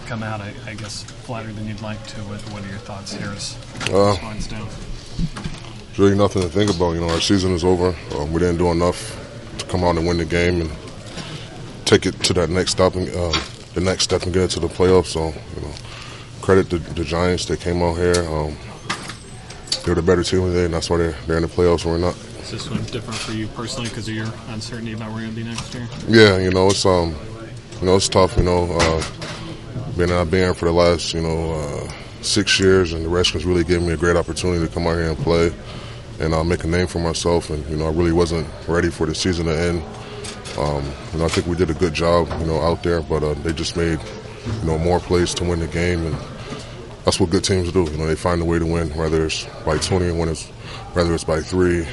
come out, I guess, flatter than you'd like to. What are your thoughts here as Uh, winds down? There's really nothing to think about. Our season is over. We didn't do enough to come out and win the game and take it to that next step and the next step and get it to the playoffs. So, credit the Giants. They came out here. They're the better team today, and that's why they're in the playoffs and we're not. Is this one different for you personally because of your uncertainty about where you're going to be next year? Yeah, it's tough. Being here for the last 6 years, and the Redskins really gave me a great opportunity to come out here and play and make a name for myself. And I really wasn't ready for the season to end. I think we did a good job, out there, but they just made more plays to win the game, and that's what good teams do. They find a way to win, whether it's by 20 or whether it's by 3.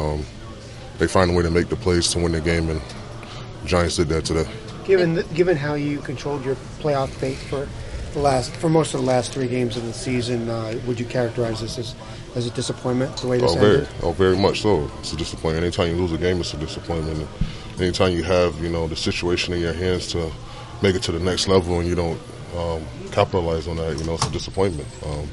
They find a way to make the plays to win the game, and the Giants did that today. Given how you controlled your playoff fate for most of the last 3 games of the season, would you characterize this as a disappointment, the way this ended? Very much so. It's a disappointment. Anytime you lose a game, it's a disappointment. Anytime you have, the situation in your hands to make it to the next level and you don't capitalize on that, it's a disappointment.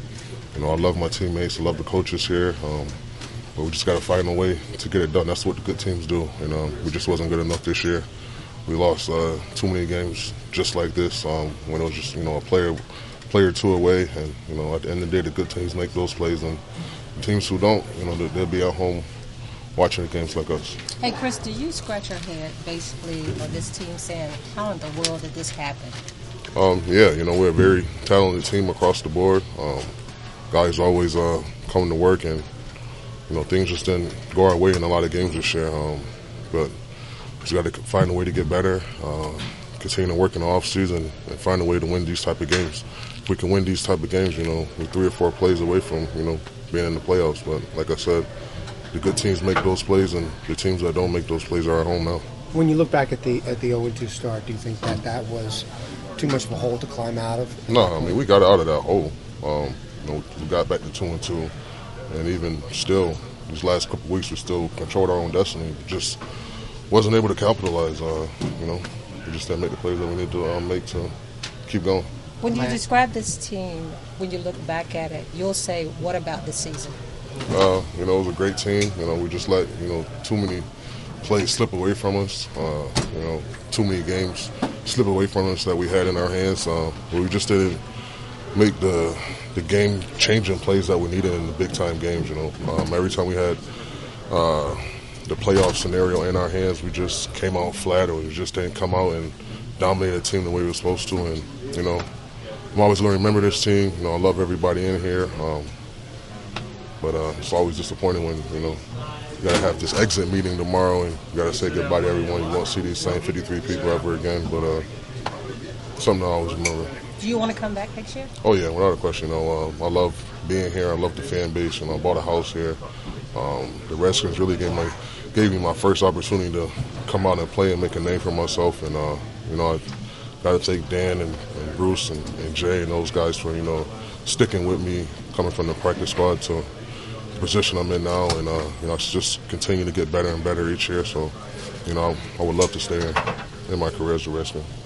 I love my teammates, I love the coaches here, but we just got to find a way to get it done. That's what the good teams do, we just wasn't good enough this year. We lost too many games just like this when it was just, a player or two away, and, at the end of the day, the good teams make those plays, and the teams who don't, they'll be at home watching the games like us. Hey, Chris, do you scratch your head, basically, on this team saying, how in the world did this happen? Yeah, we're a very talented team across the board. Guys always coming to work, and, things just didn't go our way in a lot of games this year. But we got to find a way to get better, continue to work in the offseason, and find a way to win these type of games. If we can win these type of games, we're 3 or 4 plays away from, being in the playoffs. But like I said, the good teams make those plays, and the teams that don't make those plays are at home now. When you look back at the 0-2 start, do you think that was too much of a hole to climb out of? No, we got out of that hole. We got back to 2-2, and even still, these last couple of weeks, we still controlled our own destiny. We just wasn't able to capitalize. We just didn't make the plays that we need to make to keep going. When you describe this team, when you look back at it, you'll say, what about this season? It was a great team. We just let, too many plays slip away from us. Too many games slip away from us that we had in our hands. We just didn't make the game-changing plays that we needed in the big-time games, Every time we had the playoff scenario in our hands, we just came out flat, or we just didn't come out and dominate the team the way we were supposed to. And, I'm always going to remember this team. I love everybody in here. But it's always disappointing when, you got to have this exit meeting tomorrow and you got to say goodbye to everyone. You won't see these same 53 people ever again, but something I always remember. Do you want to come back next year? Oh, yeah, without a question. I love being here. I love the fan base, and I bought a house here. The Redskins really gave me my first opportunity to come out and play and make a name for myself. And, I got to thank Dan and Bruce and Jay and those guys for, sticking with me, coming from the practice squad to the position I'm in now. And, I just continue to get better and better each year. So, I would love to stay in my career as a Redskin.